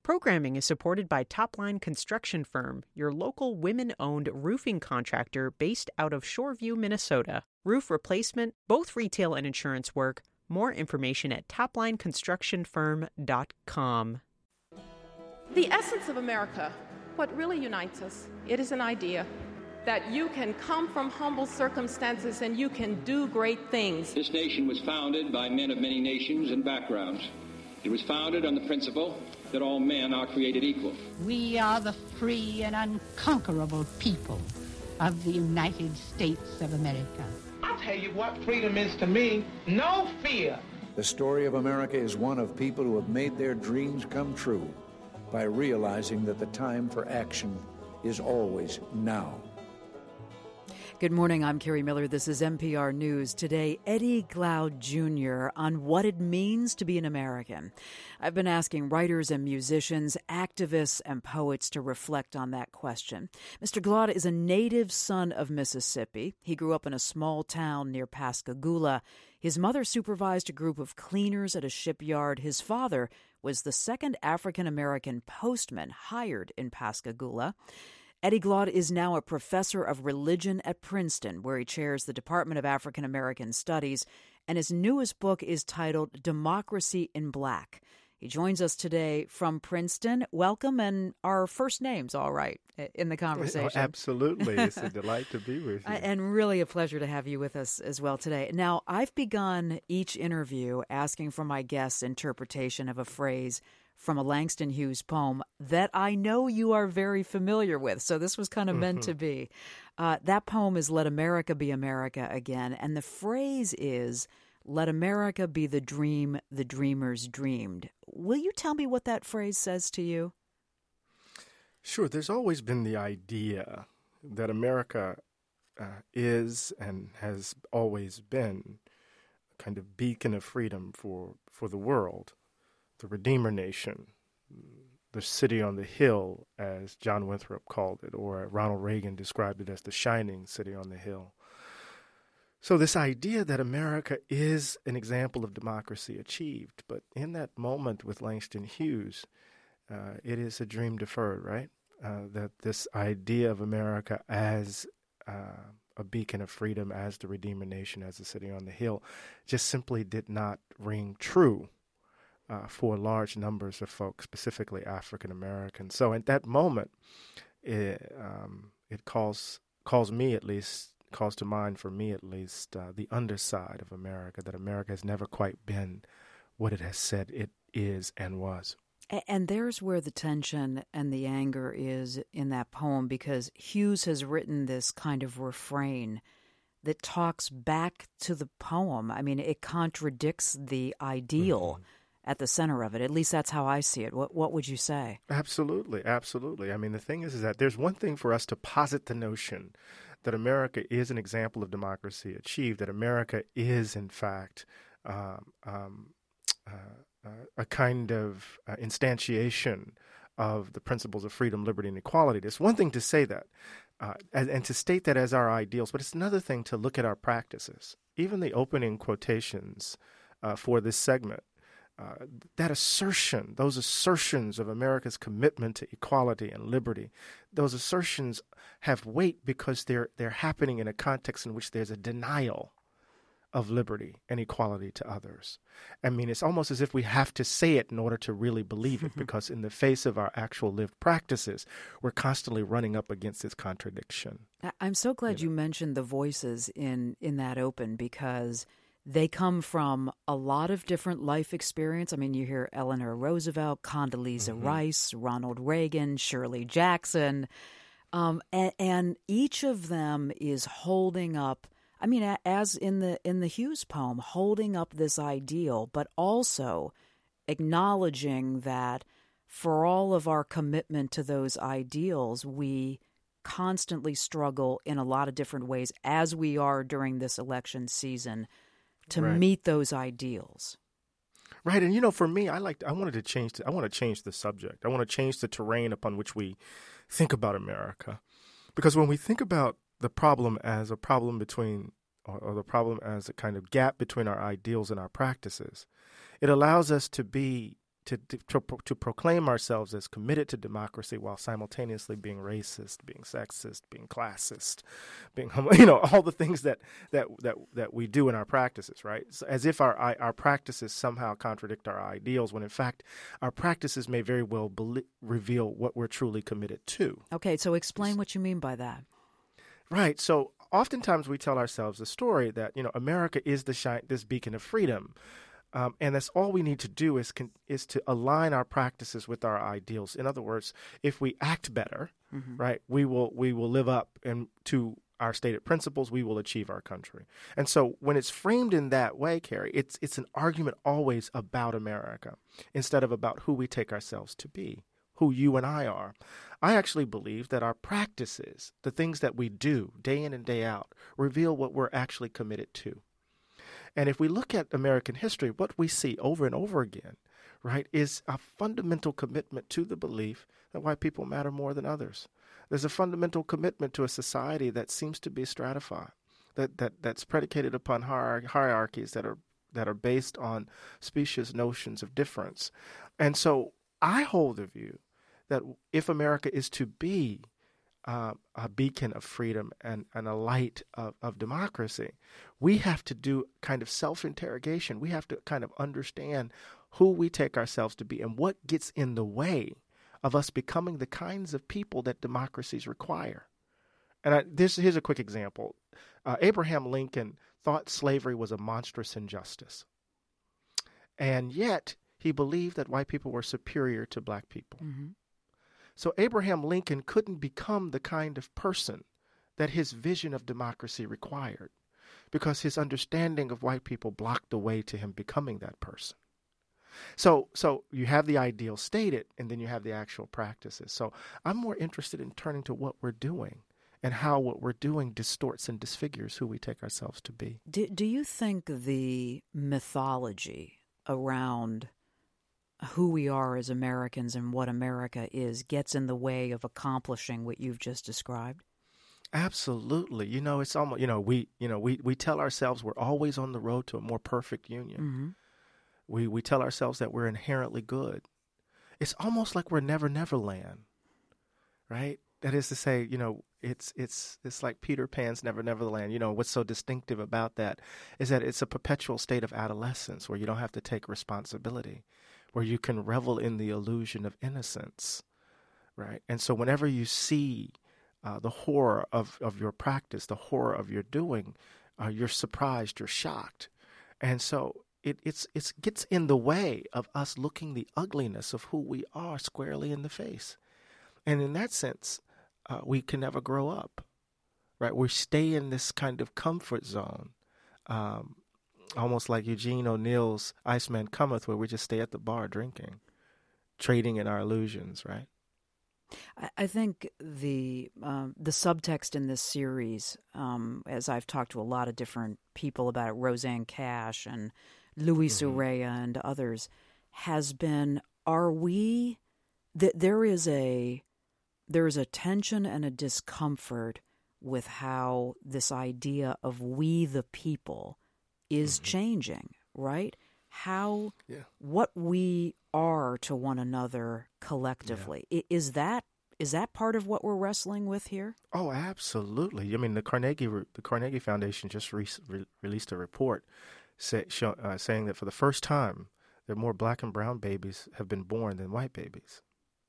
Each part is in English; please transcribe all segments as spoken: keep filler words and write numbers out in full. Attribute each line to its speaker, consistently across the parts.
Speaker 1: Programming is supported by Topline Construction Firm, your local women-owned roofing contractor based out of Shoreview, Minnesota. Roof replacement, both retail and insurance work. More information at topline construction firm dot com.
Speaker 2: The essence of America, what really unites us, it is an idea that you can come from humble circumstances and you can do great things.
Speaker 3: This nation was founded by men of many nations and backgrounds. It was founded on the principle that all men are created equal.
Speaker 4: We are the free and unconquerable people of the United States of America.
Speaker 5: I'll tell you what freedom is to me, no fear.
Speaker 6: The story of America is one of people who have made their dreams come true by realizing that the time for action is always now.
Speaker 7: Good morning, I'm Carrie Miller. This is N P R News. Today, Eddie Glaude Junior on what it means to be an American. I've been asking writers and musicians, activists and poets to reflect on that question. Mister Glaude is a native son of Mississippi. He grew up in a small town near Pascagoula. His mother supervised a group of cleaners at a shipyard. His father was the second African-American postman hired in Pascagoula. Eddie Glaude is now a professor of religion at Princeton, where he chairs the Department of African American Studies, and his newest book is titled Democracy in Black. He joins us today from Princeton. Welcome, and our first names all right in the conversation.
Speaker 8: Oh, absolutely. It's a delight to be with you.
Speaker 7: And really a pleasure to have you with us as well today. Now, I've begun each interview asking for my guest's interpretation of a phrase from a Langston Hughes poem that I know you are very familiar with. So this was kind of meant mm-hmm. to be. Uh, that poem is Let America Be America Again. And the phrase is, let America be the dream the dreamers dreamed. Will you tell me what that phrase says to you?
Speaker 8: Sure. There's always been the idea that America uh, is and has always been a kind of beacon of freedom for, for the world. The Redeemer Nation, the city on the hill, as John Winthrop called it, or Ronald Reagan described it as the shining city on the hill. So this idea that America is an example of democracy achieved, but in that moment with Langston Hughes, uh, it is a dream deferred, right? Uh, that this idea of America as uh, a beacon of freedom, as the Redeemer Nation, as the city on the hill, just simply did not ring true. Uh, for large numbers of folks, specifically African Americans. So at that moment, it, um, it calls calls me at least, calls to mind for me at least, uh, the underside of America, that America has never quite been what it has said it is and was.
Speaker 7: And there's where the tension and the anger is in that poem, because Hughes has written this kind of refrain that talks back to the poem. I mean, it contradicts the ideal mm-hmm. at the center of it. At least that's how I see it. What what would you say?
Speaker 8: Absolutely, absolutely. I mean, the thing is, is that there's one thing for us to posit the notion that America is an example of democracy achieved, that America is, in fact, um, um, uh, uh, a kind of uh, instantiation of the principles of freedom, liberty, and equality. It's one thing to say that uh, and, and to state that as our ideals, but it's another thing to look at our practices. Even the opening quotations uh, for this segment, Uh, that assertion, those assertions of America's commitment to equality and liberty, those assertions have weight because they're they're happening in a context in which there's a denial of liberty and equality to others. I mean, it's almost as if we have to say it in order to really believe it, because in the face of our actual lived practices, we're constantly running up against this contradiction.
Speaker 7: I'm so glad you, know? you mentioned the voices in, in that open, because they come from a lot of different life experience. I mean, you hear Eleanor Roosevelt, Condoleezza mm-hmm. Rice, Ronald Reagan, Shirley Jackson, um, and, and each of them is holding up, I mean, as in the in the Hughes poem, holding up this ideal, but also acknowledging that for all of our commitment to those ideals, we constantly struggle in a lot of different ways, as we are during this election season, to right. meet those ideals.
Speaker 8: Right. And, you know, for me, I like, I wanted to change, the, I want to change the subject. I want to change the terrain upon which we think about America. Because when we think about the problem as a problem between, or, or the problem as a kind of gap between our ideals and our practices, it allows us to be, to, to to proclaim ourselves as committed to democracy while simultaneously being racist, being sexist, being classist, being you know all the things that that that, that we do in our practices, right? So as if our our practices somehow contradict our ideals, when in fact our practices may very well be- reveal what we're truly committed to.
Speaker 7: Okay, so explain what you mean by that.
Speaker 8: Right. So oftentimes we tell ourselves the story that, you know, America is the shine, this beacon of freedom. Um, and that's all we need to do is con- is to align our practices with our ideals. In other words, if we act better, mm-hmm. right, we will we will live up and to our stated principles. We will achieve our country. And so when it's framed in that way, Carrie, it's it's an argument always about America instead of about who we take ourselves to be, who you and I are. I actually believe that our practices, the things that we do day in and day out, reveal what we're actually committed to. And if we look at American history, what we see over and over again, right, is a fundamental commitment to the belief that white people matter more than others. There's a fundamental commitment to a society that seems to be stratified, that, that that's predicated upon hier- hierarchies that are that are based on specious notions of difference. And so I hold the view that if America is to be uh, a beacon of freedom and, and a light of, of democracy, we have to do kind of self-interrogation. We have to kind of understand who we take ourselves to be and what gets in the way of us becoming the kinds of people that democracies require. And I, this here's a quick example. Uh, Abraham Lincoln thought slavery was a monstrous injustice. And yet he believed that white people were superior to black people. Mm-hmm. So Abraham Lincoln couldn't become the kind of person that his vision of democracy required because his understanding of white people blocked the way to him becoming that person. So so you have the ideal stated, and then you have the actual practices. So I'm more interested in turning to what we're doing and how what we're doing distorts and disfigures who we take ourselves to be.
Speaker 7: Do, do you think the mythology around who we are as Americans and what America is gets in the way of accomplishing what you've just described?
Speaker 8: Absolutely. You know, it's almost, you know, we, you know, we, we tell ourselves we're always on the road to a more perfect union. Mm-hmm. We, we tell ourselves that we're inherently good. It's almost like we're Never Never Land, right? That is to say, you know, it's, it's, it's like Peter Pan's Never Never Land. You know, what's so distinctive about that is that it's a perpetual state of adolescence where you don't have to take responsibility, where you can revel in the illusion of innocence, right? And so whenever you see uh, the horror of, of your practice, the horror of your doing, uh, you're surprised, you're shocked. And so it it's it's gets in the way of us looking the ugliness of who we are squarely in the face. And in that sense, uh, we can never grow up, right? We stay in this kind of comfort zone, um, almost like Eugene O'Neill's Iceman Cometh, where we just stay at the bar drinking, trading in our illusions, right?
Speaker 7: I, I think the um, the subtext in this series, um, as I've talked to a lot of different people about it, Roseanne Cash and Louis mm-hmm. Soraya and others, has been, are we, th- there is a there is a tension and a discomfort with how this idea of we the people is mm-hmm. changing, right? How, yeah. what we are to one another collectively. Yeah. Is that is that part of what we're wrestling with here?
Speaker 8: Oh, absolutely. I mean, the Carnegie the Carnegie Foundation just re- re- released a report say, show, uh, saying that for the first time, that more black and brown babies have been born than white babies.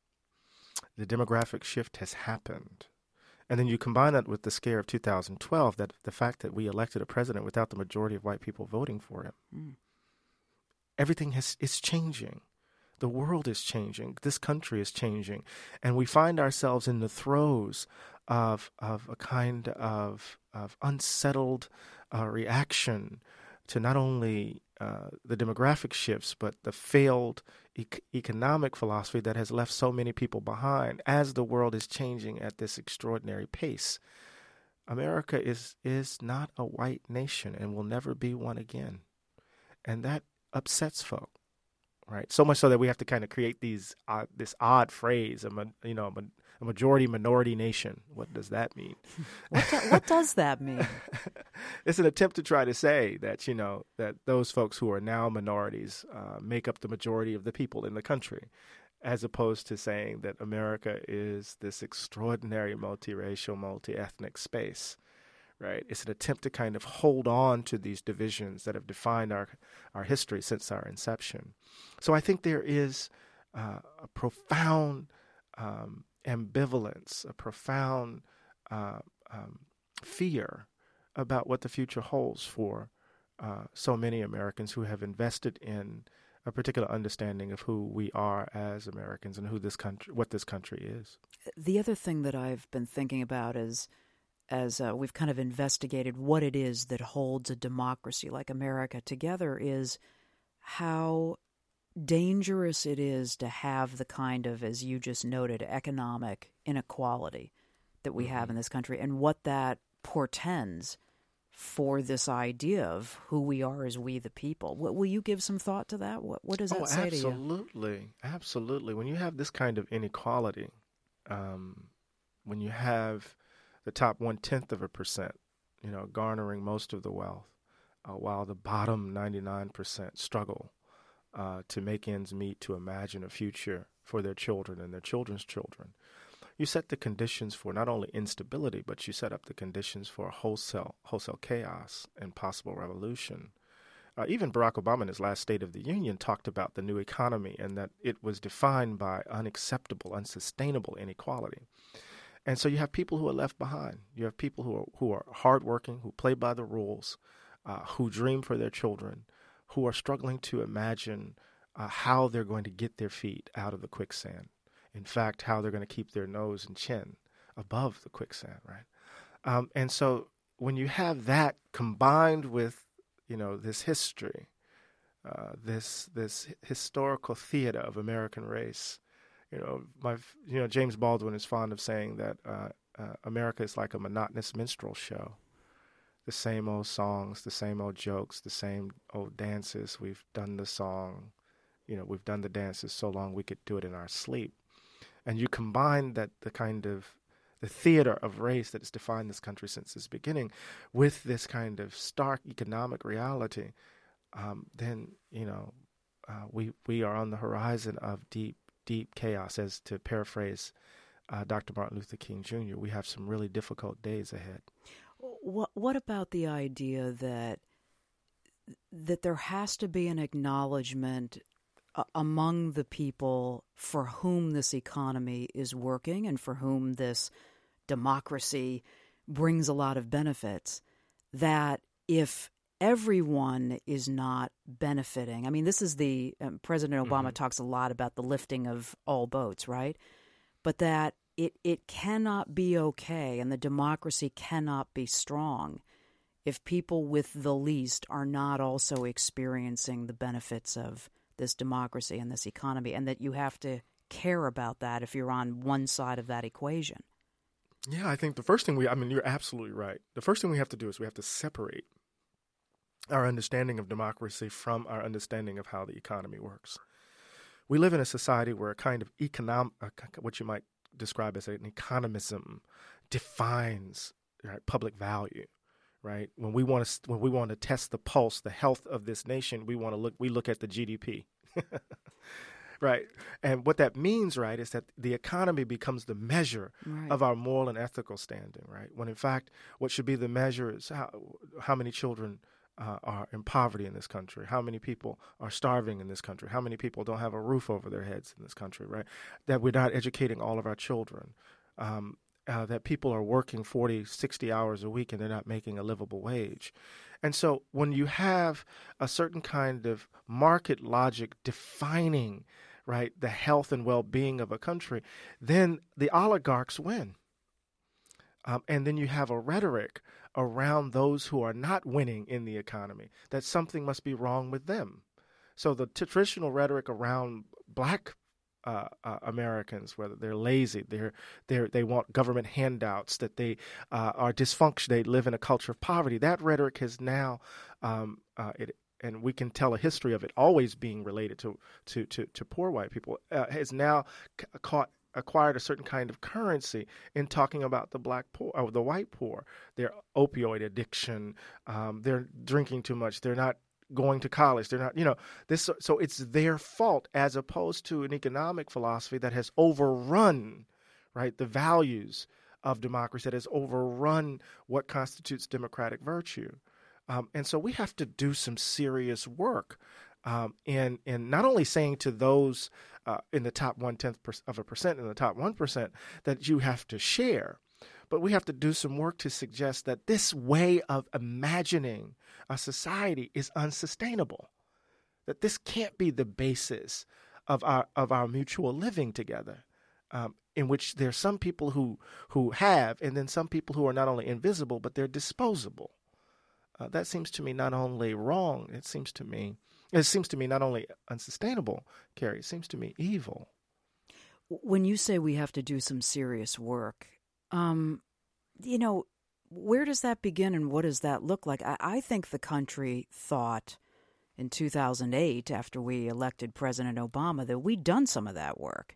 Speaker 8: The demographic shift has happened. And then you combine that with the scare of two thousand twelve, that the fact that we elected a president without the majority of white people voting for him. Mm. Everything has is changing. The world is changing. This country is changing. And we find ourselves in the throes of of a kind of of unsettled uh, reaction to not only uh, the demographic shifts, but the failed e- economic philosophy that has left so many people behind as the world is changing at this extraordinary pace. America is is not a white nation and will never be one again. And that upsets folk, right? So much so that we have to kind of create these uh, this odd phrase, a, you know, a majority minority nation. What does that mean?
Speaker 7: What, do, what does that mean?
Speaker 8: It's an attempt to try to say that, you know, that those folks who are now minorities uh, make up the majority of the people in the country, as opposed to saying that America is this extraordinary multiracial, multi-ethnic space, right? It's an attempt to kind of hold on to these divisions that have defined our, our history since our inception. So I think there is uh, a profound um, ambivalence, a profound uh, um, fear about what the future holds for uh, so many Americans who have invested in a particular understanding of who we are as Americans and who this country, what this country is.
Speaker 7: The other thing that I've been thinking about is, as uh, we've kind of investigated what it is that holds a democracy like America together, is how dangerous it is to have the kind of, as you just noted, economic inequality that we mm-hmm. have in this country, and what that portends for this idea of who we are as we the people. What, will you give some thought to that? What, what does that
Speaker 8: oh,
Speaker 7: say to you?
Speaker 8: Absolutely, absolutely. When you have this kind of inequality, um, when you have the top one-tenth of a percent, you know, garnering most of the wealth, uh, while the bottom ninety-nine percent struggle uh, to make ends meet, to imagine a future for their children and their children's children, you set the conditions for not only instability, but you set up the conditions for wholesale wholesale chaos and possible revolution. Uh, even Barack Obama in his last State of the Union talked about the new economy and that it was defined by unacceptable, unsustainable inequality. And so you have people who are left behind. You have people who are, who are hardworking, who play by the rules, uh, who dream for their children, who are struggling to imagine uh, how they're going to get their feet out of the quicksand. In fact, how they're going to keep their nose and chin above the quicksand, right? Um, and so when you have that combined with, you know, this history, uh, this this historical theater of American race, you know, my you know James Baldwin is fond of saying that uh, uh, America is like a monotonous minstrel show. The same old songs, the same old jokes, the same old dances. We've done the song, you know, we've done the dances so long we could do it in our sleep. And you combine that the kind of the theater of race that has defined this country since its beginning with this kind of stark economic reality, um, then, you know, uh, we we are on the horizon of deep, deep chaos. As to paraphrase uh, Doctor Martin Luther King Junior, we have some really difficult days ahead.
Speaker 7: What, what about the idea that that there has to be an acknowledgement among the people for whom this economy is working and for whom this democracy brings a lot of benefits, that if everyone is not benefiting, I mean, this is the, um, President Obama mm-hmm. talks a lot about the lifting of all boats, right? But that it, it cannot be okay and the democracy cannot be strong if people with the least are not also experiencing the benefits of this democracy and this economy, and that you have to care about that if you're on one side of that equation.
Speaker 8: Yeah, I think the first thing we, I mean, you're absolutely right. The first thing we have to do is we have to separate our understanding of democracy from our understanding of how the economy works. We live in a society where a kind of economic, what you might describe as an economism, defines right, public value. Right, when we want to when we want to test the pulse, the health of this nation, we want to look. We look at the G D P, right? And what that means, right, is that the economy becomes the measure right. of our moral and ethical standing, right? When in fact, what should be the measure is how how many children uh, are in poverty in this country, how many people are starving in this country, how many people don't have a roof over their heads in this country, right? That we're not educating all of our children. Um, Uh, that people are working forty, sixty hours a week and they're not making a livable wage. And so when you have a certain kind of market logic defining, right, the health and well-being of a country, then the oligarchs win. Um, and then you have a rhetoric around those who are not winning in the economy, that something must be wrong with them. So the t- traditional rhetoric around black Uh, uh, Americans, whether they're lazy, they're they they want government handouts, that they uh, are dysfunctional, they live in a culture of poverty. That rhetoric has now um, uh, it and we can tell a history of it always being related to to to, to poor white people, uh, has now c- caught acquired a certain kind of currency in talking about the black poor or the white poor, their opioid addiction, um, they're drinking too much, they're not going to college, they're not, you know, this. So it's their fault, as opposed to an economic philosophy that has overrun, right, the values of democracy, that has overrun what constitutes democratic virtue. Um, and so we have to do some serious work um, in in not only saying to those uh, in the top one-tenth of a percent, in the top one percent, that you have to share, but we have to do some work to suggest that this way of imagining a society is unsustainable, that this can't be the basis of our of our mutual living together, um, in which there's some people who who have, and then some people who are not only invisible, but they're disposable. Uh, that seems to me not only wrong, it seems to me, it seems to me not only unsustainable, Carrie, it seems to me evil.
Speaker 7: When you say we have to do some serious work, um, you know, where does that begin and what does that look like? I, I think the country thought in two thousand eight, after we elected President Obama, that we'd done some of that work.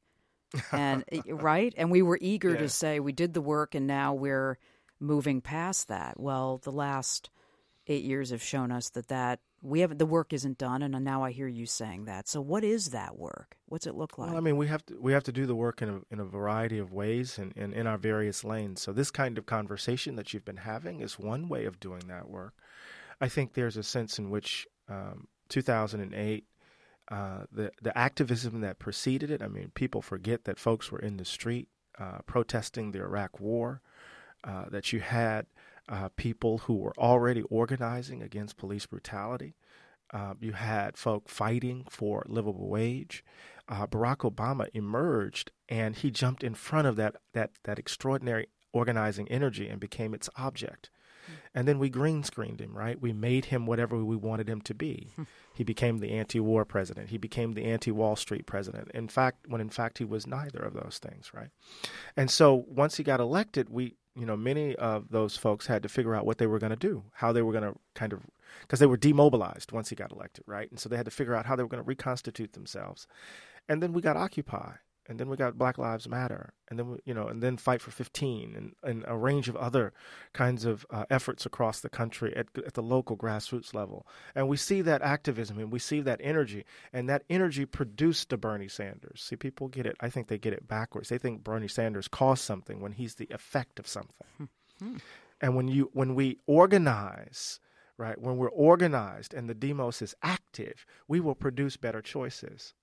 Speaker 7: And right? And we were eager yeah. to say we did the work and now we're moving past that. Well, the last eight years have shown us that, that we haven't, the work isn't done, and now I hear you saying that. So what is that work? What's it look like?
Speaker 8: Well, I mean, we have to we have to do the work in a, in a variety of ways and, and in our various lanes. So this kind of conversation that you've been having is one way of doing that work. I think there's a sense in which um, two thousand eight, uh, the, the activism that preceded it, I mean, people forget that folks were in the street uh, protesting the Iraq War, uh, that you had Uh, people who were already organizing against police brutality. Uh, you had folk fighting for livable wage. Uh, Barack Obama emerged, and he jumped in front of that that that extraordinary organizing energy and became its object. Mm-hmm. And then we green screened him, right? We made him whatever we wanted him to be. Mm-hmm. He became the anti-war president. He became the anti-Wall Street president. In fact, when in fact he was neither of those things, right? And so once he got elected, we You know, many of those folks had to figure out what they were going to do, how they were going to kind of, because they were demobilized once he got elected, right? And so they had to figure out how they were going to reconstitute themselves. And then we got Occupy, and then we got Black Lives Matter, and then, we, you know, and then Fight for fifteen, and, and a range of other kinds of uh, efforts across the country at, at the local grassroots level. And we see that activism, and we see that energy, and that energy produced a Bernie Sanders. See, people get it, I think they get it backwards. They think Bernie Sanders caused something when he's the effect of something. Mm-hmm. And when you when we organize, right, when we're organized and the demos is active, we will produce better choices.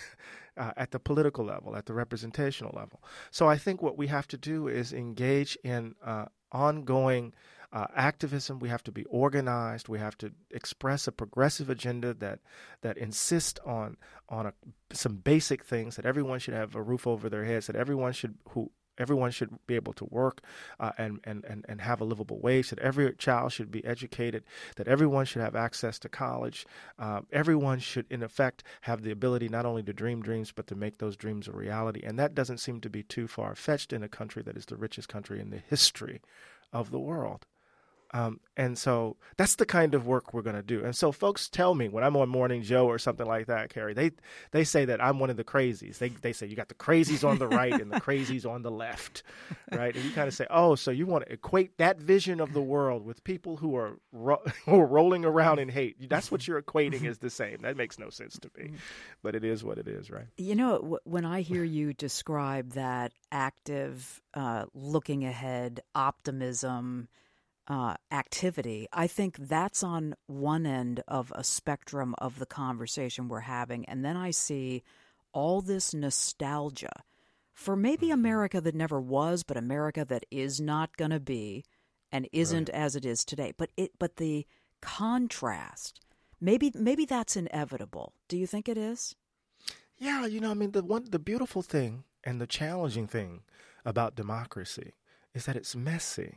Speaker 8: Uh, at the political level, at the representational level. So I think what we have to do is engage in uh, ongoing uh, activism. We have to be organized. We have to express a progressive agenda that that insists on on a, some basic things, that everyone should have a roof over their heads, that everyone should who everyone should be able to work uh, and, and, and, and have a livable wage, that every child should be educated, that everyone should have access to college. Uh, everyone should, in effect, have the ability not only to dream dreams, but to make those dreams a reality. And that doesn't seem to be too far-fetched in a country that is the richest country in the history of the world. Um, and so that's the kind of work we're going to do. And so folks tell me when I'm on Morning Joe or something like that, Carrie, they they say that I'm one of the crazies. They they say you got the crazies on the right and the crazies on the left, right? And you kind of say, oh, so you want to equate that vision of the world with people who are, ro- who are rolling around in hate. That's what you're equating is the same. That makes no sense to me. But it is what it is, right?
Speaker 7: You know, when I hear you describe that active, uh, looking ahead, optimism, Uh, activity, I think that's on one end of a spectrum of the conversation we're having. And then I see all this nostalgia for maybe America that never was, but America that is not going to be and isn't right. as it is today. But it, but the contrast, maybe maybe that's inevitable. Do you think it is?
Speaker 8: Yeah, you know, I mean, the one, the beautiful thing and the challenging thing about democracy is that it's messy.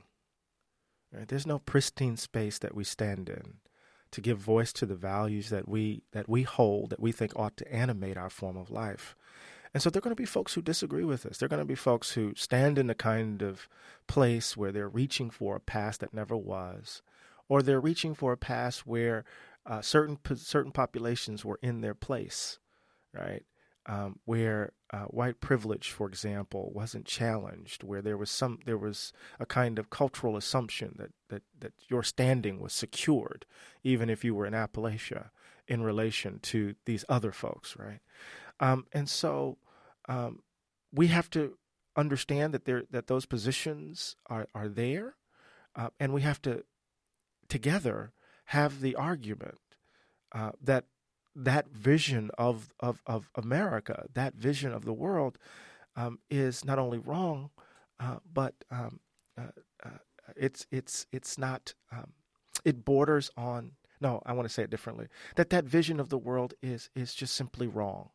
Speaker 8: Right? There's no pristine space that we stand in to give voice to the values that we that we hold, that we think ought to animate our form of life. And so there are going to be folks who disagree with us. There are going to be folks who stand in the kind of place where they're reaching for a past that never was, or they're reaching for a past where uh, certain certain populations were in their place, right? Um, where uh, white privilege, for example, wasn't challenged, where there was some there was a kind of cultural assumption that that that your standing was secured, even if you were in Appalachia, in relation to these other folks, right? Um, and so um, we have to understand that there that those positions are are there, uh, and we have to together have the argument uh, that. That vision of, of, of America, that vision of the world, um, is not only wrong, uh, but um, uh, uh, it's it's it's not. Um, it borders on. No, I want to say it differently. That that vision of the world is is just simply wrong,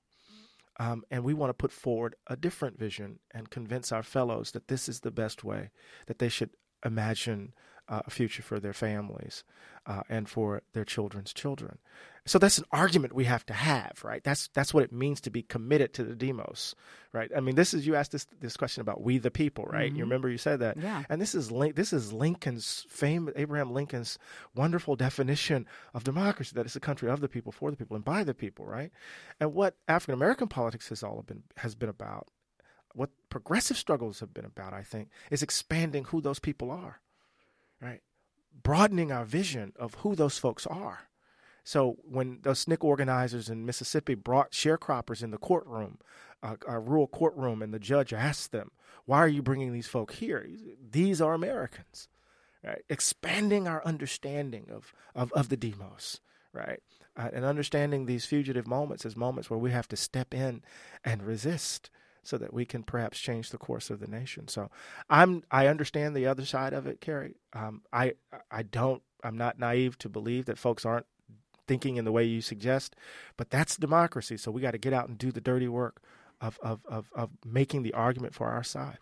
Speaker 8: um, and we want to put forward a different vision and convince our fellows that this is the best way, that they should imagine uh, a future for their families uh, and for their children's children. So that's an argument we have to have, right? That's that's what it means to be committed to the demos, right? I mean, this is, you asked this this question about we the people, right? Mm-hmm. You remember you said that,
Speaker 7: yeah.
Speaker 8: And this is this is Lincoln's famous, Abraham Lincoln's wonderful definition of democracy, that it's a country of the people, for the people, and by the people, right? And what African American politics has all been has been about, what progressive struggles have been about, I think, is expanding who those people are, right? Broadening our vision of who those folks are. So when those S N C C organizers in Mississippi brought sharecroppers in the courtroom, uh, a rural courtroom, and the judge asked them, why are you bringing these folk here? These are Americans, right? Expanding our understanding of, of, of the demos, right? Uh, and understanding these fugitive moments as moments where we have to step in and resist so that we can perhaps change the course of the nation. So I'm, I understand the other side of it, Carrie. Um, I, I don't, I'm not naive to believe that folks aren't thinking in the way you suggest, but that's democracy. So we got to get out and do the dirty work of, of, of, of making the argument for our side.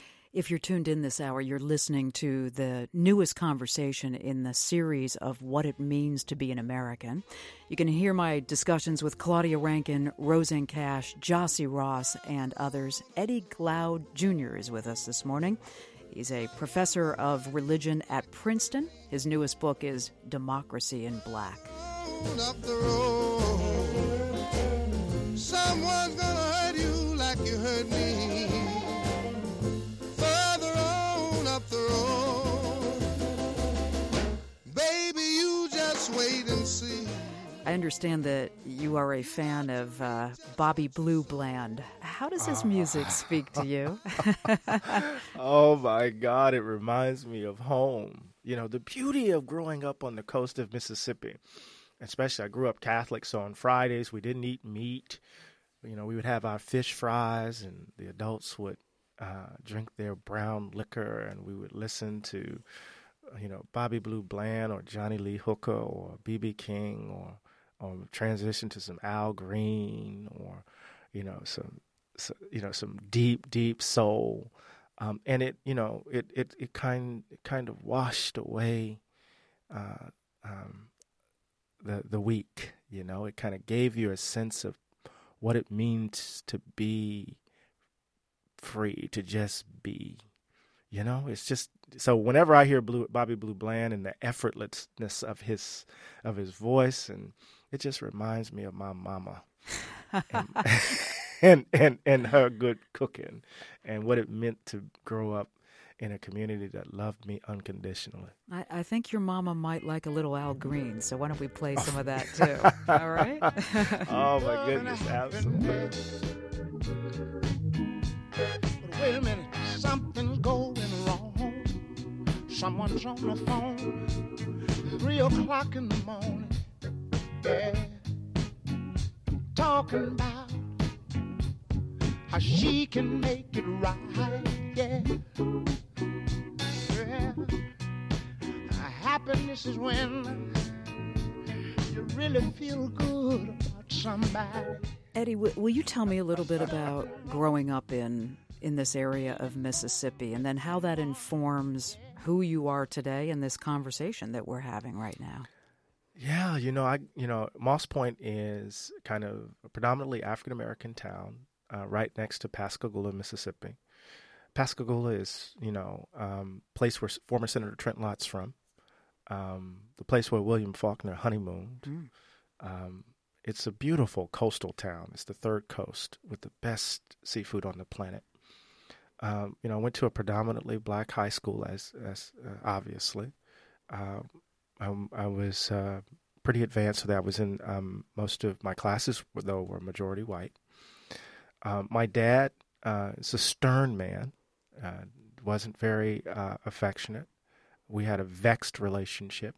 Speaker 7: If you're tuned in this hour, you're listening to the newest conversation in the series of What It Means to Be an American. You can hear my discussions with Claudia Rankin, Roseanne Cash, Jossie Ross, and others. Eddie Glaude Junior is with us this morning. He's a professor of religion at Princeton. His newest book is Democracy in Black.
Speaker 9: Up the road, someone's gonna hurt you like you hurt me. Further on up the road, baby, you just wait and see.
Speaker 7: I understand that you are a fan of uh, Bobby Blue Bland. How does his music speak to you?
Speaker 8: Oh my God, it reminds me of home. You know, the beauty of growing up on the coast of Mississippi. Especially, I grew up Catholic, so on Fridays we didn't eat meat. You know, we would have our fish fries, and the adults would uh, drink their brown liquor, and we would listen to, you know, Bobby Blue Bland or Johnny Lee Hooker or B B King, or or transition to some Al Green, or you know some, some you know some deep deep soul, um, and it you know it it it kind it kind of washed away. Uh, um, the the weak, you know, it kind of gave you a sense of what it means to be free, to just be, you know. It's just, so whenever I hear Blue, Bobby Blue Bland and the effortlessness of his of his voice, and it just reminds me of my mama and, and and and her good cooking and what it meant to grow up in a community that loved me unconditionally.
Speaker 7: I, I think your mama might like a little Al Green, so why don't we play some of that too? All right?
Speaker 8: Oh, my goodness, absolutely.
Speaker 9: But wait a minute, something's going wrong. Someone's on the phone, three o'clock in the morning, yeah, talking about how she can make it right, yeah. Happiness is when you really feel good about somebody.
Speaker 7: Eddie, w- will you tell me a little bit about growing up in, in this area of Mississippi, and then how that informs who you are today in this conversation that we're having right now?
Speaker 8: Yeah, you know, I you know, Moss Point is kind of a predominantly African-American town uh, right next to Pascagoula, Mississippi. Pascagoula is, you know, um, place where former Senator Trent Lott's from. um, the place where William Faulkner honeymooned. Mm. Um, it's a beautiful coastal town. It's the third coast with the best seafood on the planet. Um, you know, I went to a predominantly black high school, as as uh, obviously. Uh, I, I was uh, pretty advanced, so that I was in um, most of my classes, though were majority white. Um, my dad uh, is a stern man, uh, wasn't very uh, affectionate. We had a vexed relationship.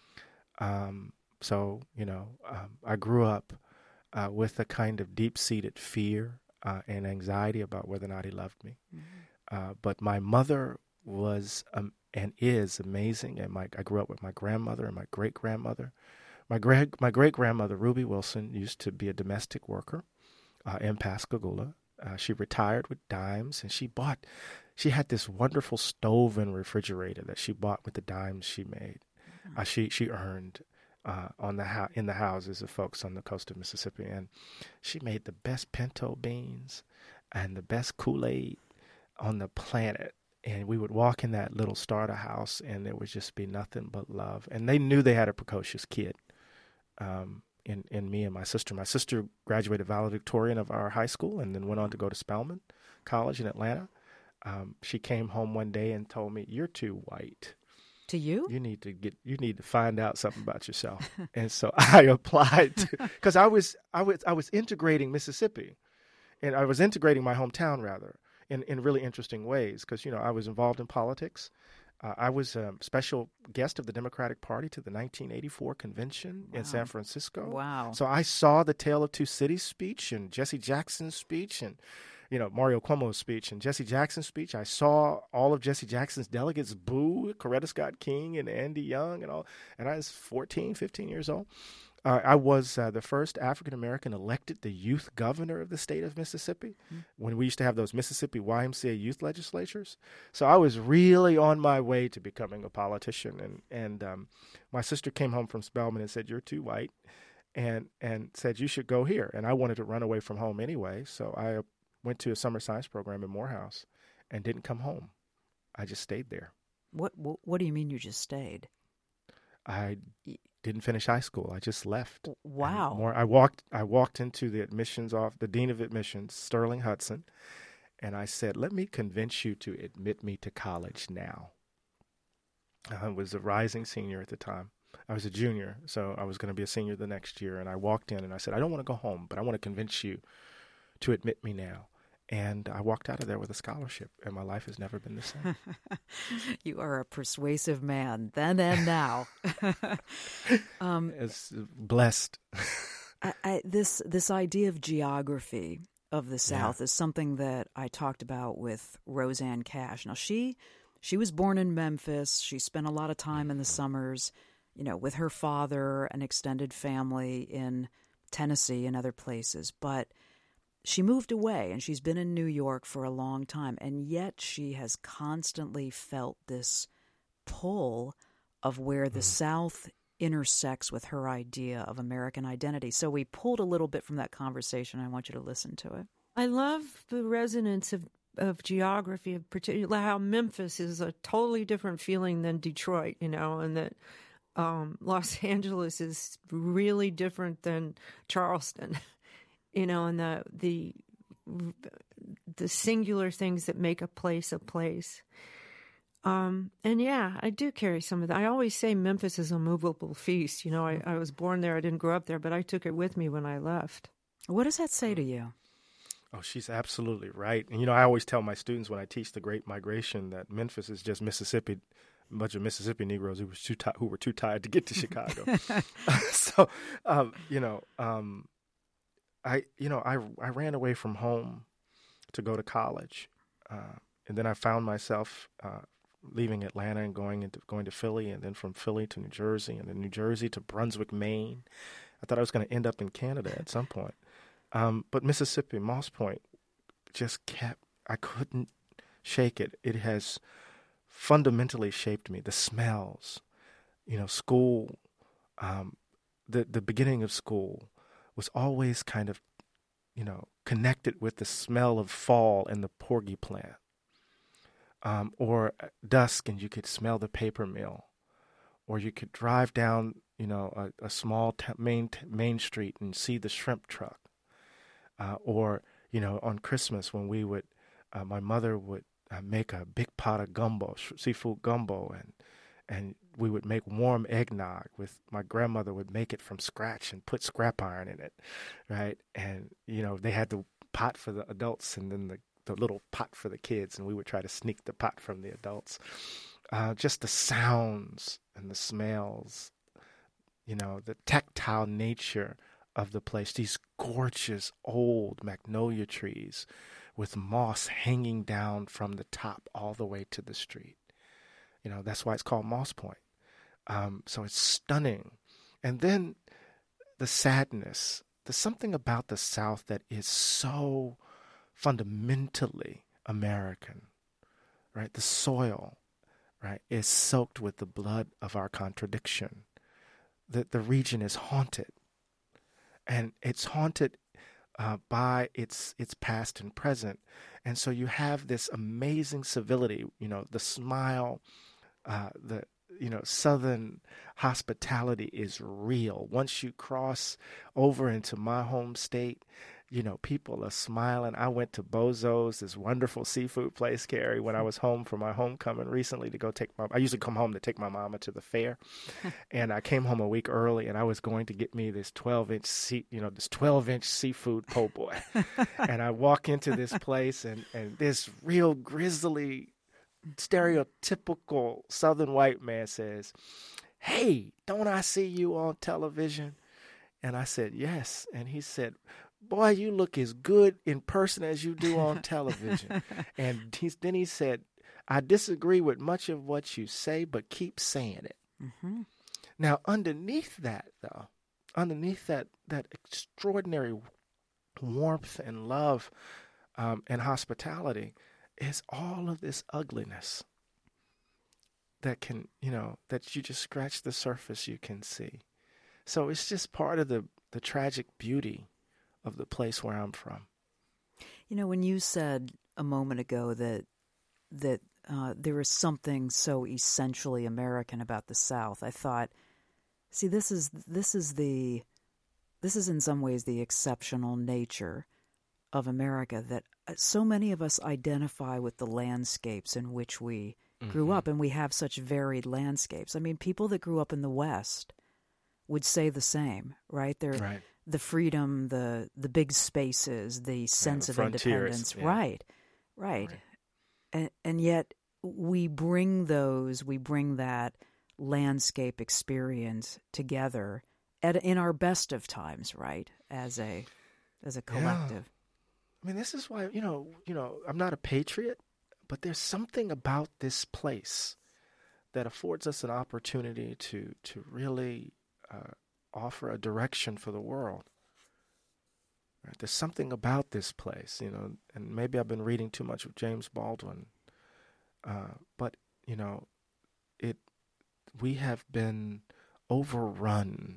Speaker 8: Um, so, you know, um, I grew up uh, with a kind of deep-seated fear uh, and anxiety about whether or not he loved me. Mm-hmm. Uh, but my mother was um, and is amazing, and my I grew up with my grandmother and my great-grandmother. My great my great-grandmother, Ruby Wilson, used to be a domestic worker uh, in Pascagoula. Uh, she retired with dimes, and she bought, she had this wonderful stove and refrigerator that she bought with the dimes she made. Mm-hmm. Uh, she she earned uh, on the ho- in the houses of folks on the coast of Mississippi, and she made the best pinto beans and the best Kool-Aid on the planet. And we would walk in that little starter house, and there would just be nothing but love. And they knew they had a precocious kid. Um, in, in me and my sister. My sister graduated valedictorian of our high school and then went on to go to Spelman College in Atlanta. Um, she came home one day and told me, "You're too white.
Speaker 7: To you?
Speaker 8: You need to get. You need to find out something about yourself." And so I applied because I was I was I was integrating Mississippi, and I was integrating my hometown rather in, in really interesting ways because you know I was involved in politics. Uh, I was a special guest of the Democratic Party to the nineteen eighty-four convention wow. in San Francisco.
Speaker 7: Wow.
Speaker 8: So I saw the Tale of Two Cities speech and Jesse Jackson's speech and, you know, Mario Cuomo's speech and Jesse Jackson's speech. I saw all of Jesse Jackson's delegates boo Coretta Scott King and Andy Young and all. And I was fourteen, fifteen years old. Uh, I was uh, the first African-American elected the youth governor of the state of Mississippi mm. when we used to have those Mississippi Y M C A youth legislatures. So I was really on my way to becoming a politician. And, and um, my sister came home from Spelman and said, "You're too white," and, and said, "You should go here." And I wanted to run away from home anyway. So I uh, went to a summer science program in Morehouse and didn't come home. I just stayed there.
Speaker 7: What, what, what do you mean you just stayed?
Speaker 8: I didn't finish high school. I just left.
Speaker 7: Wow.
Speaker 8: More, I walked I walked into the admissions off the dean of admissions, Sterling Hudson, and I said, "Let me convince you to admit me to college now." I was a rising senior at the time. I was a junior, so I was going to be a senior the next year, and I walked in and I said, "I don't want to go home, but I want to convince you to admit me now." And I walked out of there with a scholarship, and my life has never been the same.
Speaker 7: You are a persuasive man, then and now. um,
Speaker 8: it's blessed.
Speaker 7: I, I, this this idea of geography of the South yeah. is something that I talked about with Rosanne Cash. Now, she she was born in Memphis. She spent a lot of time in the summers, you know, with her father, an extended family in Tennessee and other places, but she moved away, and she's been in New York for a long time, and yet she has constantly felt this pull of where the mm. South intersects with her idea of American identity. So we pulled a little bit from that conversation. I want you to listen to it.
Speaker 10: I love the resonance of, of geography, of particular how Memphis is a totally different feeling than Detroit, you know, and that um, Los Angeles is really different than Charleston. You know, and the the the singular things that make a place a place. Um, and yeah, I do carry some of that. I always say Memphis is a movable feast. You know, I, I was born there, I didn't grow up there, but I took it with me when I left.
Speaker 7: What does that say to you?
Speaker 8: Oh, she's absolutely right. And, you know, I always tell my students when I teach the Great Migration that Memphis is just Mississippi, a bunch of Mississippi Negroes who, was too ti- who were too tired to get to Chicago. so, um, you know, um, I, you know, I, I ran away from home to go to college, uh, and then I found myself uh, leaving Atlanta and going into going to Philly, and then from Philly to New Jersey, and then New Jersey to Brunswick, Maine. I thought I was going to end up in Canada at some point, um, but Mississippi, Moss Point, just kept. I couldn't shake it. It has fundamentally shaped me. The smells, you know, school, um, the the beginning of school was always kind of, you know, connected with the smell of fall and the porgy plant, um, or dusk and you could smell the paper mill, or you could drive down, you know, a, a small t- main t- main street and see the shrimp truck. Uh, or, you know, on Christmas when we would, uh, my mother would uh, make a big pot of gumbo, sh- seafood gumbo, and and we would make warm eggnog with, my grandmother would make it from scratch and put scrap iron in it, right? And, you know, they had the pot for the adults and then the, the little pot for the kids, and we would try to sneak the pot from the adults. Uh, just the sounds and the smells, you know, the tactile nature of the place, these gorgeous old magnolia trees with moss hanging down from the top all the way to the street. You know, that's why it's called Moss Point. Um, so it's stunning. And then the sadness. There's something about the South that is so fundamentally American, right? The soil, right, is soaked with the blood of our contradiction. The, the region is haunted. And it's haunted uh, by its its past and present. And so you have this amazing civility, you know, the smile, uh, the, you know, Southern hospitality is real. Once you cross over into my home state, you know, people are smiling. I went to Bozo's, this wonderful seafood place, Carrie, when I was home for my homecoming recently to go take my, I usually come home to take my mama to the fair. And I came home a week early and I was going to get me this twelve inch sea, you know, this twelve inch seafood po' boy. And I walk into this place and, and this real grizzly, stereotypical Southern white man says, "Hey, don't I see you on television?" And I said, "Yes." And he said, "Boy, you look as good in person as you do on television." And he's, then he said, "I disagree with much of what you say, but keep saying it." Mm-hmm. Now, underneath that, though, underneath that that extraordinary warmth and love um, and hospitality is all of this ugliness that can, you know, that you just scratch the surface, you can see. So it's just part of the, the tragic beauty of the place where I'm from.
Speaker 7: You know, when you said a moment ago that that uh, there is something so essentially American about the South, I thought, see, this is this is the this is in some ways the exceptional nature of America, that so many of us identify with the landscapes in which we mm-hmm. grew up, and we have such varied landscapes. I mean, people that grew up in the West would say the same, right? They're
Speaker 8: right.
Speaker 7: The freedom, the the big spaces, the sense
Speaker 8: yeah, the
Speaker 7: of independence.
Speaker 8: Yeah.
Speaker 7: Right, right. right. And, and yet we bring those, we bring that landscape experience together at, in our best of times, right? As a as a collective.
Speaker 8: Yeah. I mean, this is why, you know, you know, I'm not a patriot, but there's something about this place that affords us an opportunity to to really uh, offer a direction for the world. Right? There's something about this place, you know, and maybe I've been reading too much of James Baldwin, uh, but, you know, it we have been overrun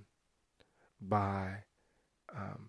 Speaker 8: by um,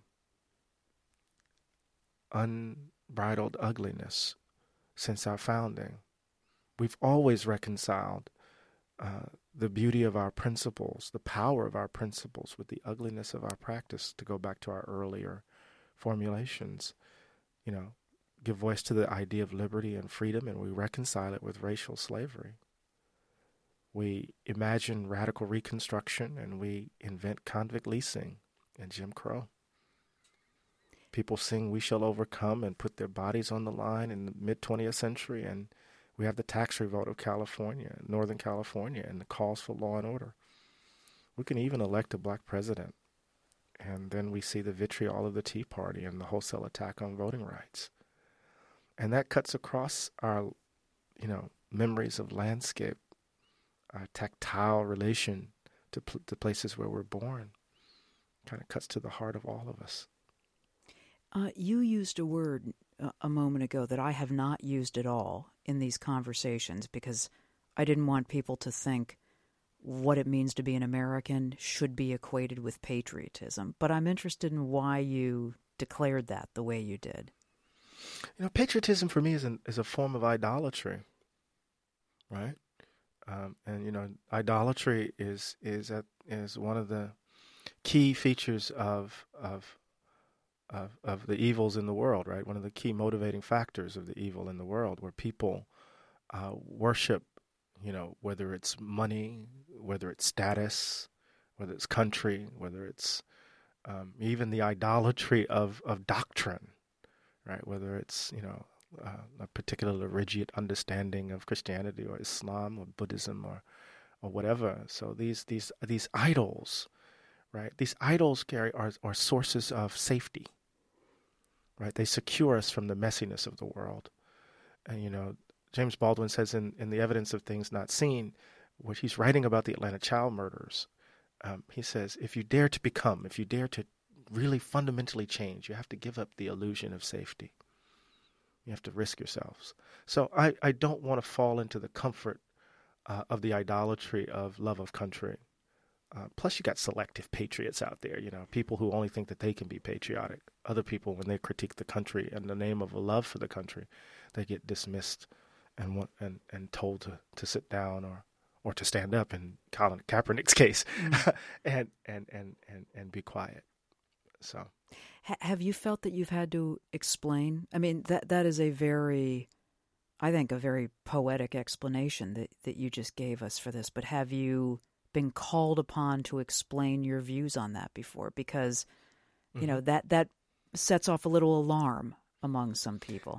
Speaker 8: unbridled ugliness since our founding. We've always reconciled uh, the beauty of our principles, the power of our principles with the ugliness of our practice, to go back to our earlier formulations. You know, give voice to the idea of liberty and freedom, and we reconcile it with racial slavery. We imagine radical reconstruction, and we invent convict leasing and Jim Crow. People sing "We Shall Overcome" and put their bodies on the line in the mid-twentieth century, and we have the tax revolt of California, Northern California, and the calls for law and order. We can even elect a black president, and then we see the vitriol of the Tea Party and the wholesale attack on voting rights. And that cuts across our, you know, memories of landscape, our tactile relation to pl- to places where we're born. Kind of cuts to the heart of all of us.
Speaker 7: Uh, you used a word uh, a moment ago that I have not used at all in these conversations, because I didn't want people to think what it means to be an American should be equated with patriotism. But I'm interested in why you declared that the way you did.
Speaker 8: You know, patriotism for me is, an, is a form of idolatry, right? Um, and, you know, idolatry is is at, is one of the key features of, of of of the evils in the world, right? One of the key motivating factors of the evil in the world, where people uh, worship, you know, whether it's money, whether it's status, whether it's country, whether it's um, even the idolatry of, of doctrine, right? Whether it's, you know, uh, a particular rigid understanding of Christianity or Islam or Buddhism or or whatever. So these these these idols, right? These idols, Gary, are are sources of safety, right? They secure us from the messiness of the world. And, you know, James Baldwin says in, in The Evidence of Things Not Seen, which he's writing about the Atlanta child murders, um, he says, if you dare to become, if you dare to really fundamentally change, you have to give up the illusion of safety. You have to risk yourselves. So I, I don't want to fall into the comfort uh, of the idolatry of love of country. Uh, plus, you got selective patriots out there, you know, people who only think that they can be patriotic. Other people, when they critique the country in the name of a love for the country, they get dismissed and want, and, and told to, to sit down or, or to stand up in Colin Kaepernick's case mm. and, and, and, and, and be quiet. So,
Speaker 7: H- have you felt that you've had to explain? I mean, that that is a very, I think, a very poetic explanation that, that you just gave us for this. But have you been called upon to explain your views on that before? Because, you mm-hmm. know, that that sets off a little alarm among some people.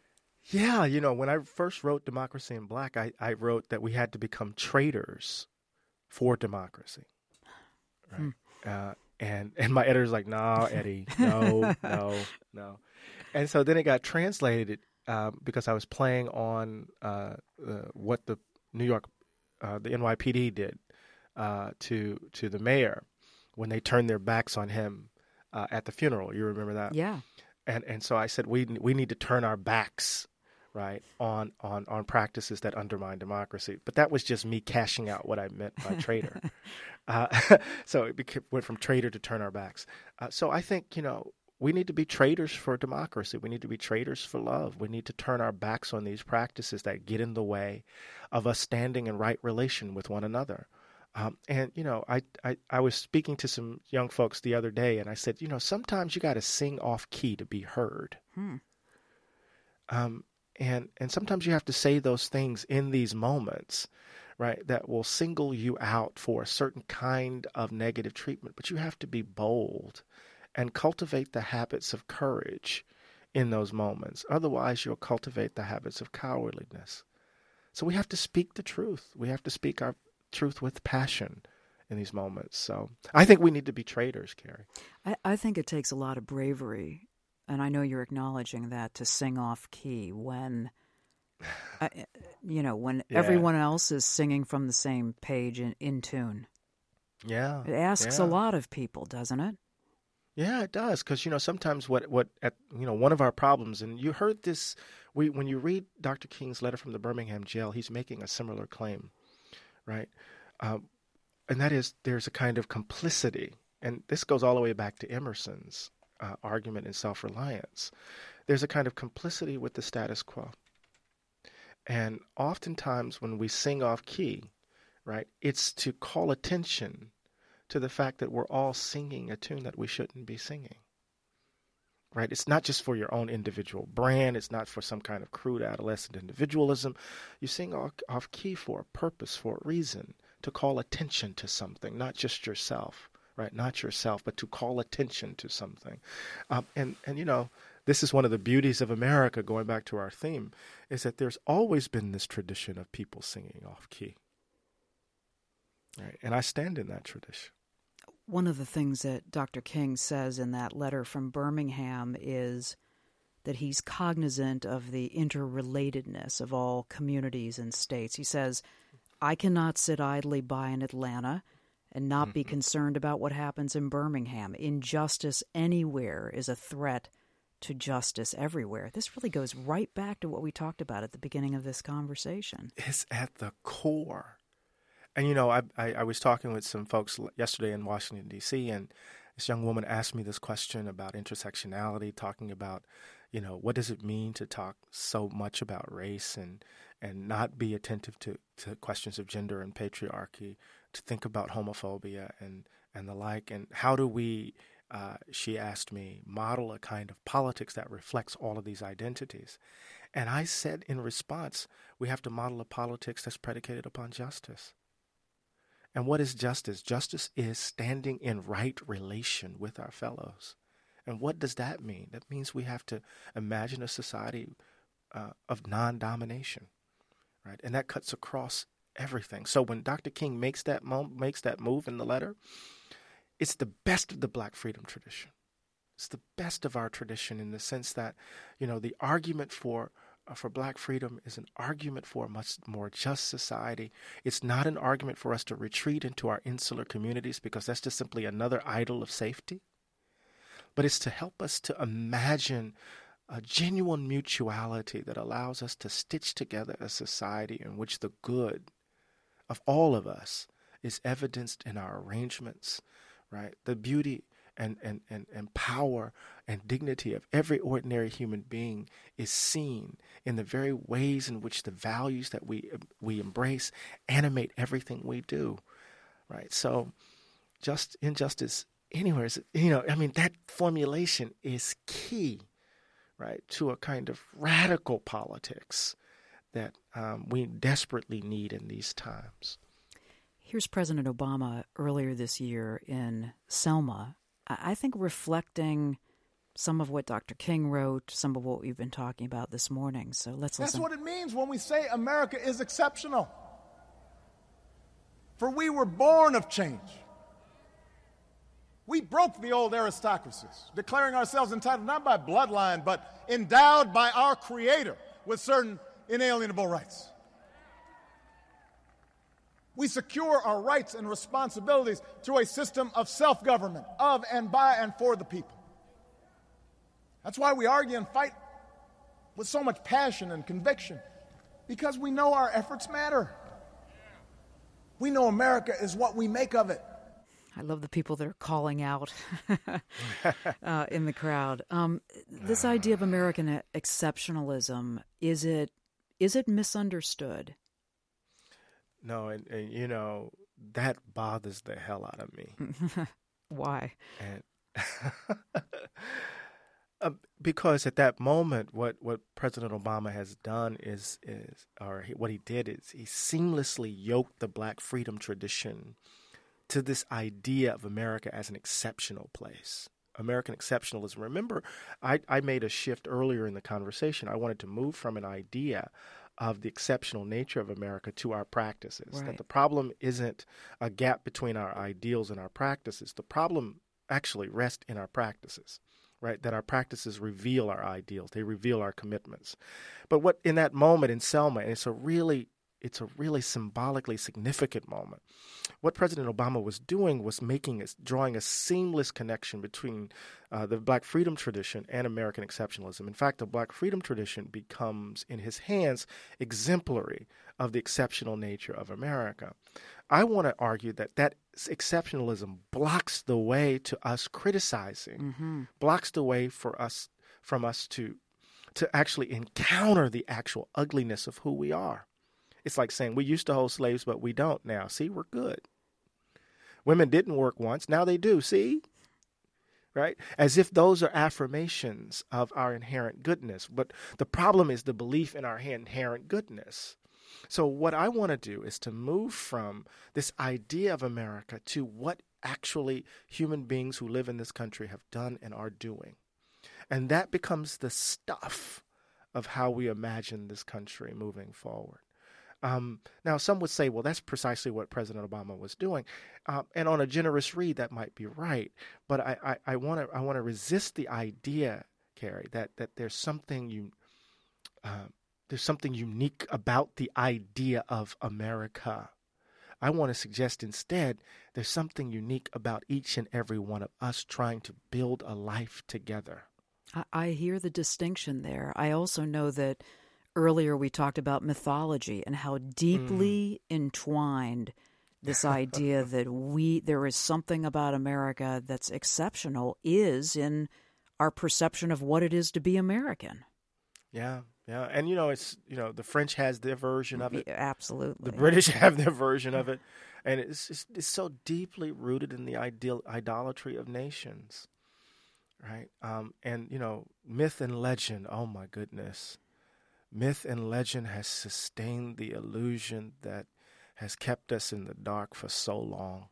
Speaker 8: Yeah, you know, when I first wrote Democracy in Black, I, I wrote that we had to become traitors for democracy, right? Hmm. Uh, and and my editor's like, "No, Eddie, no, no, no." And so then it got translated um, because I was playing on uh, uh, what the New York, uh, the N Y P D did uh, to to the mayor when they turned their backs on him uh, at the funeral. You remember that?
Speaker 7: Yeah.
Speaker 8: And and so I said we we need to turn our backs, right, on on on practices that undermine democracy. But that was just me cashing out what I meant by traitor. uh, so it became, went from traitor to turn our backs. Uh, so I think, you know, we need to be traitors for democracy. We need to be traitors for love. We need to turn our backs on these practices that get in the way of us standing in right relation with one another. Um, and, you know, I, I, I was speaking to some young folks the other day, and I said, you know, sometimes you got to sing off key to be heard. Hmm. Um, and and sometimes you have to say those things in these moments, right, that will single you out for a certain kind of negative treatment. But you have to be bold and cultivate the habits of courage in those moments. Otherwise, you'll cultivate the habits of cowardliness. So we have to speak the truth. We have to speak our truth with passion in these moments. So I think we need to be traitors, Carrie.
Speaker 7: I, I think it takes a lot of bravery, and I know you're acknowledging that, to sing off key when, uh, you know, when yeah. everyone else is singing from the same page in, in tune.
Speaker 8: Yeah.
Speaker 7: It asks
Speaker 8: yeah.
Speaker 7: a lot of people, doesn't it?
Speaker 8: Yeah, it does. Because, you know, sometimes what, what at, you know, one of our problems, and you heard this, we when you read Doctor King's letter from the Birmingham jail, he's making a similar claim, right? Um, and that is there's a kind of complicity. And this goes all the way back to Emerson's uh, argument in Self-Reliance. There's a kind of complicity with the status quo. And oftentimes when we sing off key, right, it's to call attention to the fact that we're all singing a tune that we shouldn't be singing, right? It's not just for your own individual brand. It's not for some kind of crude adolescent individualism. You sing off, off key for a purpose, for a reason, to call attention to something, not just yourself, right? Not yourself, but to call attention to something. Um, and, and, you know, this is one of the beauties of America, going back to our theme, is that there's always been this tradition of people singing off key. Right. And I stand in that tradition.
Speaker 7: One of the things that Doctor King says in that letter from Birmingham is that he's cognizant of the interrelatedness of all communities and states. He says, I cannot sit idly by in Atlanta and not mm-hmm. be concerned about what happens in Birmingham. Injustice anywhere is a threat to justice everywhere. This really goes right back to what we talked about at the beginning of this conversation.
Speaker 8: It's at the core. And, you know, I, I I was talking with some folks yesterday in Washington, D C, and this young woman asked me this question about intersectionality, talking about, you know, what does it mean to talk so much about race and and not be attentive to, to questions of gender and patriarchy, to think about homophobia and, and the like? And how do we, uh, she asked me, model a kind of politics that reflects all of these identities? And I said in response, we have to model a politics that's predicated upon justice. And what is justice? Justice is standing in right relation with our fellows. And what does that mean? That means we have to imagine a society uh, of non-domination, right? And that cuts across everything. So when Doctor King makes that mo- makes that move in the letter, it's the best of the Black freedom tradition. It's the best of our tradition in the sense that, you know, the argument for uh, for Black freedom is an argument for a much more just society. It's not an argument for us to retreat into our insular communities because that's just simply another idol of safety. But it's to help us to imagine a genuine mutuality that allows us to stitch together a society in which the good of all of us is evidenced in our arrangements, right? The beauty and, and, and, and power and dignity of every ordinary human being is seen in the very ways in which the values that we we embrace animate everything we do, right? So just injustice anywhere is, you know, I mean, that formulation is key, right, to a kind of radical politics that um, we desperately need in these times.
Speaker 7: Here's President Obama earlier this year in Selma, I think reflecting some of what Doctor King wrote, some of what we've been talking about this morning. So let's
Speaker 9: That's
Speaker 7: listen.
Speaker 9: what it means when we say America is exceptional. For we were born of change. We broke the old aristocracies, declaring ourselves entitled not by bloodline, but endowed by our Creator with certain inalienable rights. We secure our rights and responsibilities through a system of self-government, of and by and for the people. That's why we argue and fight with so much passion and conviction, because we know our efforts matter. We know America is what we make of it.
Speaker 7: I love the people that are calling out uh, in the crowd. Um, this idea of American exceptionalism, is it is it misunderstood?
Speaker 8: No, and, and you know, that bothers the hell out of me.
Speaker 7: Why?
Speaker 8: And uh, because at that moment, what, what President Obama has done is, is or he, what he did is he seamlessly yoked the Black freedom tradition to this idea of America as an exceptional place. American exceptionalism. Remember, I, I made a shift earlier in the conversation. I wanted to move from an idea of the exceptional nature of America to our practices.
Speaker 7: Right.
Speaker 8: That the problem isn't a gap between our ideals and our practices. The problem actually rests in our practices, right? That our practices reveal our ideals. They reveal our commitments. But what in that moment in Selma, and it's a really It's a really symbolically significant moment. What President Obama was doing was making a, drawing a seamless connection between uh, the Black freedom tradition and American exceptionalism. In fact, the Black freedom tradition becomes, in his hands, exemplary of the exceptional nature of America. I want to argue that that exceptionalism blocks the way to us criticizing, mm-hmm. blocks the way for us from us to to actually encounter the actual ugliness of who we are. It's like saying we used to hold slaves, but we don't now. See, we're good. Women didn't work once. Now they do. See? Right? As if those are affirmations of our inherent goodness. But the problem is the belief in our inherent goodness. So what I want to do is to move from this idea of America to what actually human beings who live in this country have done and are doing. And that becomes the stuff of how we imagine this country moving forward. Um, now, some would say, well, that's precisely what President Obama was doing. Uh, and on a generous read, that might be right. But I, I, I want to I want to resist the idea, Carrie, that, that there's something you uh, there's something unique about the idea of America. I want to suggest instead there's something unique about each and every one of us trying to build a life together.
Speaker 7: I, I hear the distinction there. I also know that earlier we talked about mythology and how deeply mm. entwined this idea that we there is something about America that's exceptional is in our perception of what it is to be American.
Speaker 8: Yeah, yeah. And, you know, it's, you know, the French has their version of it.
Speaker 7: Absolutely.
Speaker 8: The British have their version of it. And it's it's, it's so deeply rooted in the ideal idolatry of nations, right? Um, and, you know, myth and legend, oh, my goodness. Myth and legend has sustained the illusion that has kept us in the dark for so long.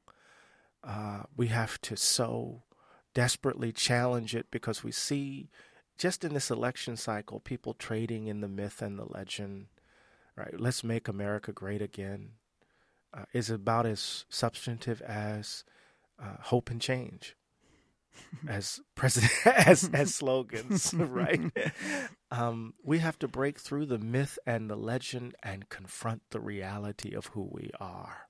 Speaker 8: Uh, we have to so desperately challenge it because we see just in this election cycle people trading in the myth and the legend, right? Let's make America great again uh, is about as substantive as uh, hope and change. As president, as as slogans, right? Um, we have to break through the myth and the legend and confront the reality of who we are.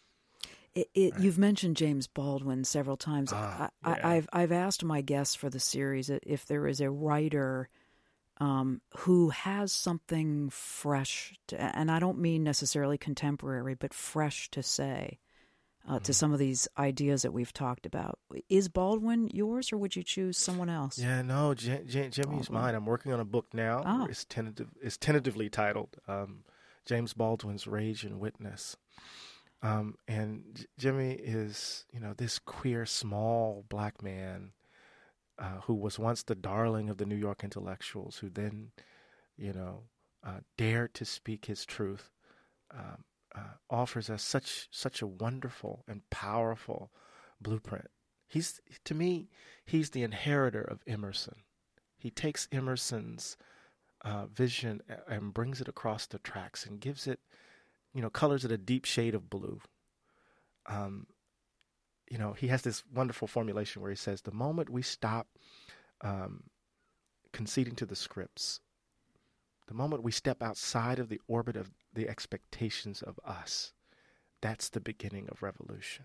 Speaker 7: It, it, right. You've mentioned James Baldwin several times.
Speaker 8: Ah,
Speaker 7: I,
Speaker 8: yeah.
Speaker 7: I, I've I've asked my guests for the series if there is a writer um, who has something fresh, to, and I don't mean necessarily contemporary, but fresh to say. Uh, mm-hmm. To some of these ideas that we've talked about. Is Baldwin yours, or would you choose someone else?
Speaker 8: Yeah, no, J- J- Jimmy's
Speaker 7: Baldwin.
Speaker 8: mine. I'm working on a book now.
Speaker 7: Oh.
Speaker 8: It's, tentative, it's tentatively titled um, James Baldwin's Rage and Witness. Um, and J- Jimmy is, you know, this queer, small black man uh, who was once the darling of the New York intellectuals, who then, you know, uh, dared to speak his truth. Um, Uh, offers us such such a wonderful and powerful blueprint. He's to me, he's the inheritor of Emerson. He takes Emerson's uh, vision and brings it across the tracks and gives it, you know, colors it a deep shade of blue. Um, you know, he has this wonderful formulation where he says, the moment we stop um, conceding to the scripts, the moment we step outside of the orbit of the expectations of us, that's the beginning of revolution.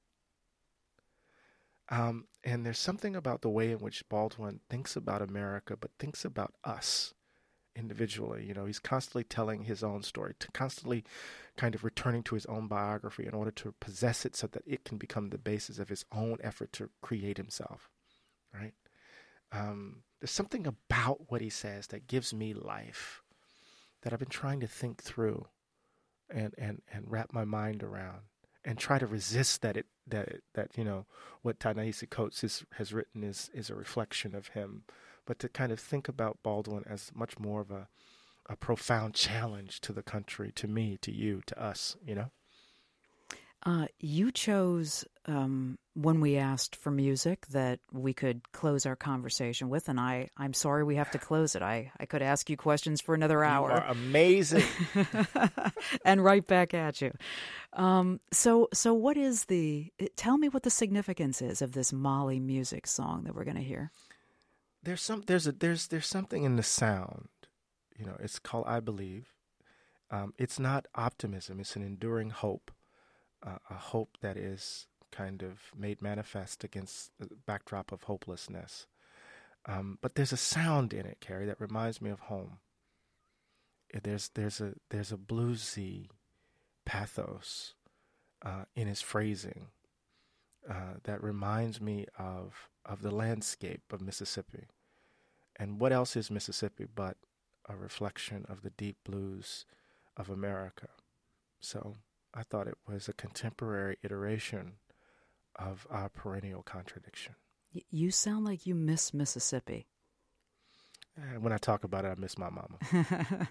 Speaker 8: Um, and there's something about the way in which Baldwin thinks about America, but thinks about us individually. You know, he's constantly telling his own story, to constantly kind of returning to his own biography in order to possess it so that it can become the basis of his own effort to create himself, right? Um, there's something about what he says that gives me life that I've been trying to think through and, and, and wrap my mind around and try to resist that it that that you know what Ta-Nehisi Coates has, has written is is a reflection of him, but to kind of think about Baldwin as much more of a a profound challenge to the country, to me, to you, to us, you know.
Speaker 7: Uh, you chose, um, when we asked for music that we could close our conversation with, and I, I'm sorry we have to close it. I, I could ask you questions for another hour.
Speaker 8: You are amazing.
Speaker 7: And right back at you. Um, so so what is the, tell me what the significance is of this Mali music song that we're going to hear.
Speaker 8: There's some, there's a, there's, there's something in the sound, you know, it's called I Believe. Um, it's not optimism, it's an enduring hope. Uh, a hope that is kind of made manifest against the backdrop of hopelessness. Um, but there's a sound in it, Carrie, that reminds me of home. There's there's a there's a bluesy pathos uh, in his phrasing uh, that reminds me of of the landscape of Mississippi. And what else is Mississippi but a reflection of the deep blues of America? So I thought it was a contemporary iteration of our perennial contradiction.
Speaker 7: You sound like you miss Mississippi.
Speaker 8: And when I talk about it, I miss my mama.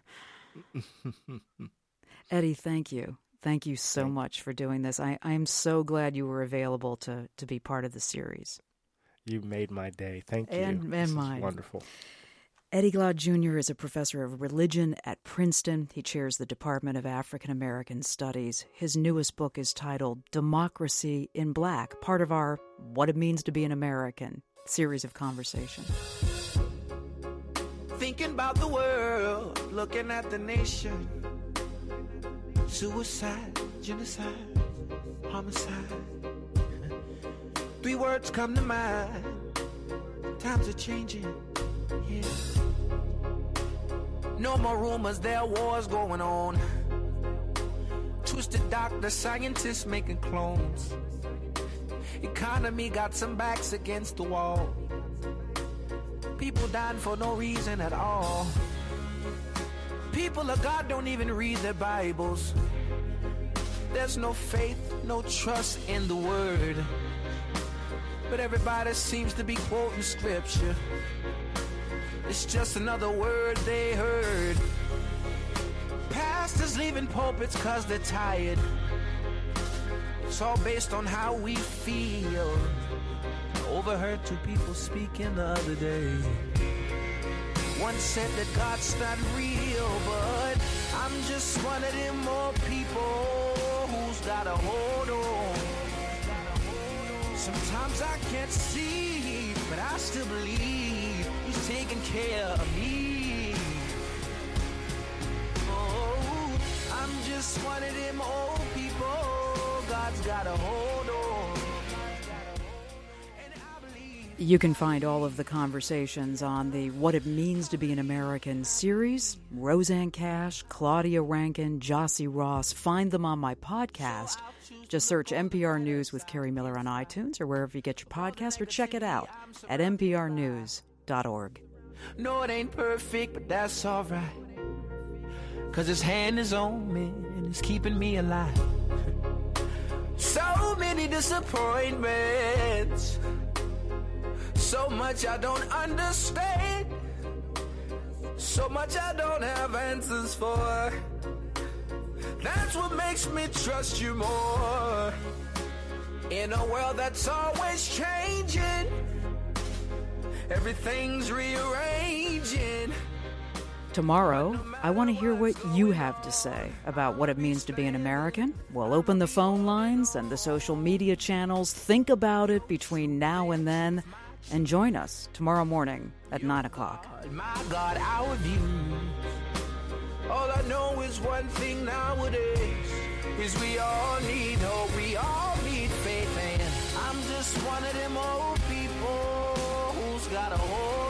Speaker 7: Eddie, thank you. Thank you so much for doing this. I, I'm so glad you were available to, to be part of the series.
Speaker 8: You made my day. Thank you.
Speaker 7: And, and
Speaker 8: this
Speaker 7: mine.
Speaker 8: is wonderful.
Speaker 7: Eddie Glaude Junior is a professor of religion at Princeton. He chairs the Department of African American Studies. His newest book is titled Democracy in Black, part of our What It Means to Be an American series of conversation.
Speaker 11: Thinking about the world, looking at the nation. Suicide, genocide, homicide. Three words come to mind. Times are changing. Yeah. No more rumors, there are wars going on. Twisted doctors, scientists making clones. Economy got some backs against the wall. People dying for no reason at all. People of God don't even read their Bibles. There's no faith, no trust in the word. But everybody seems to be quoting scripture. It's just another word they heard. Pastors leaving pulpits cause they're tired. It's all based on how we feel. I overheard two people speaking the other day. One said that God's not real, but I'm just one of them old people who's got a hold on. Sometimes I can't see, but I still believe He's taking care of me. Oh, I'm just one of them old people God's got a hold on.
Speaker 7: You can find all of the conversations on the What It Means to Be an American series. Roseanne Cash, Claudia Rankin, Jossie Ross. Find them on my podcast. Just search N P R News with Kerri Miller on iTunes or wherever you get your podcast, or check it out at n p r news dot org.
Speaker 11: No, it ain't perfect, but that's all right. Cause His hand is on me and it's keeping me alive. So many disappointments. So much I don't understand. So much I don't have answers for. That's what makes me trust You more. In a world that's always changing, everything's rearranging.
Speaker 7: Tomorrow, I want to hear what you have to say about what it means to be an American. We'll open the phone lines and the social media channels. Think about it between now and then. And join us tomorrow morning at nine o'clock.
Speaker 11: My God, our views. All I know is one thing nowadays, is we all need hope, we all need faith, and I'm just one of them old people who's got a hold